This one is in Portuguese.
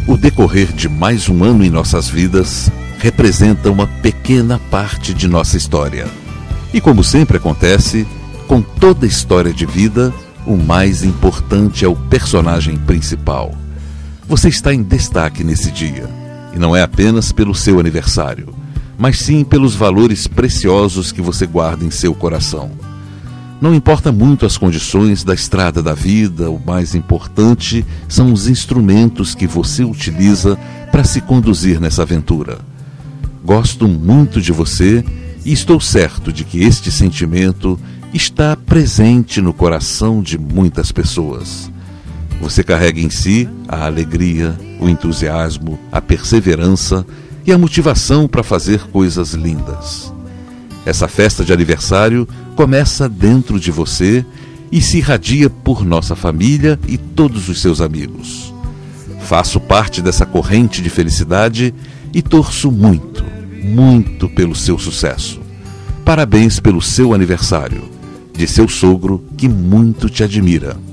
O decorrer de mais um ano em nossas vidas representa uma pequena parte de nossa história. E como sempre acontece, com toda história de vida, o mais importante é o personagem principal. Você está em destaque nesse dia, e não é apenas pelo seu aniversário, mas sim pelos valores preciosos que você guarda em seu coração. Não importa muito as condições da estrada da vida, o mais importante são os instrumentos que você utiliza para se conduzir nessa aventura. Gosto muito de você e estou certo de que este sentimento está presente no coração de muitas pessoas. Você carrega em si a alegria, o entusiasmo, a perseverança e a motivação para fazer coisas lindas. Essa festa de aniversário começa dentro de você e se irradia por nossa família e todos os seus amigos. Faço parte dessa corrente de felicidade e torço muito, muito pelo seu sucesso. Parabéns pelo seu aniversário, de seu sogro que muito te admira.